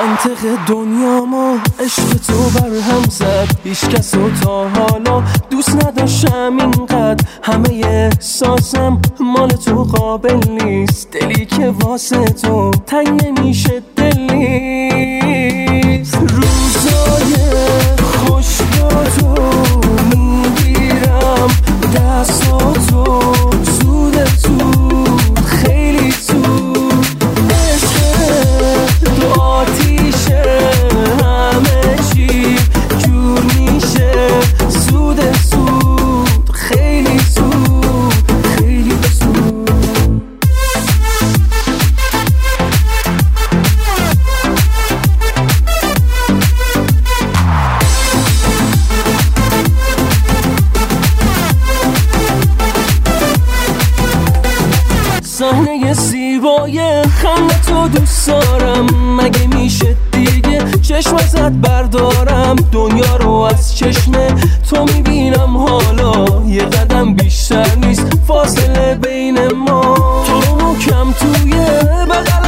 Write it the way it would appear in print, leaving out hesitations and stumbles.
منطق دنیا ما عشق تو بر هم زد، هیچ کس رو تا حالا دوست نداشتم اینقدر. همه احساسم مال تو قابل نیست، دلی که واسه تو تنگ نمیشه دل نیست. روزای خوش با تو میگیرم دستاتو زود زود خیلی زود. عشق تو آتیشه همه چی جور میشه زود زود خیلی زود خیلی زود. صحنه زیبای خنده تو دوست دارم، مگه میشه دیگه چشم ازت بردارم؟ دنیا رو از چشم تو میبینم حالا، یه قدم بیشتر نیست فاصله بین ما. تو رو محکم توی بغل